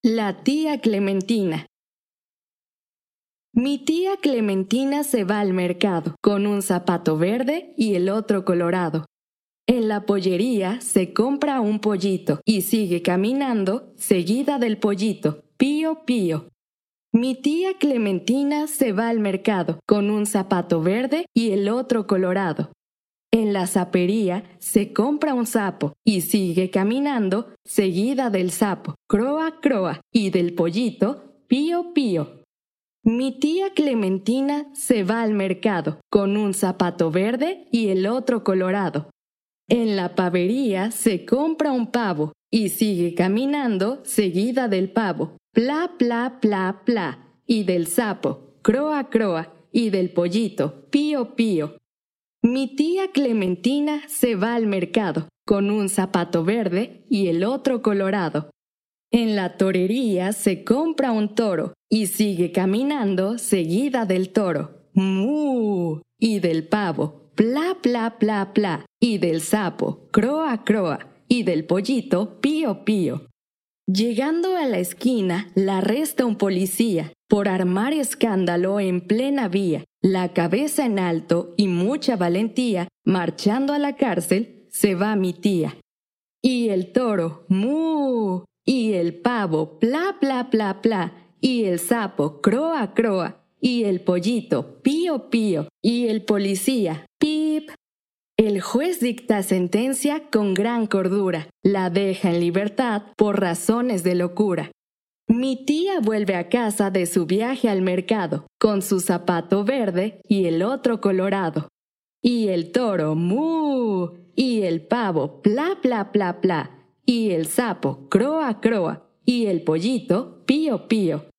La tía Clementina. Mi tía Clementina se va al mercado con un zapato verde y el otro colorado. En la pollería se compra un pollito y sigue caminando seguida del pollito, pío pío. Mi tía Clementina se va al mercado con un zapato verde y el otro colorado. En la sapería se compra un sapo y sigue caminando seguida del sapo, croa croa, y del pollito, pío pío. Mi tía Clementina se va al mercado con un zapato verde y el otro colorado. En la pavería se compra un pavo y sigue caminando seguida del pavo, pla pla pla pla, y del sapo, croa croa, y del pollito, pío pío. Mi tía Clementina se va al mercado con un zapato verde y el otro colorado. En la torería se compra un toro y sigue caminando seguida del toro, ¡mu! Y del pavo, pla pla pla pla, y del sapo, croa croa, y del pollito, pío pío. Llegando a la esquina, la arresta un policía por armar escándalo en plena vía, la cabeza en alto y mucha valentía, marchando a la cárcel, se va mi tía. Y el toro, ¡mu! Y el pavo, pla pla pla pla, y el sapo, croa croa, y el pollito, pío pío, y el policía, pip. El juez dicta sentencia con gran cordura, la deja en libertad por razones de locura. Mi tía vuelve a casa de su viaje al mercado, con su zapato verde y el otro colorado. Y el toro, ¡mu! Y el pavo, pla pla pla pla, y el sapo, croa croa, y el pollito, pío pío.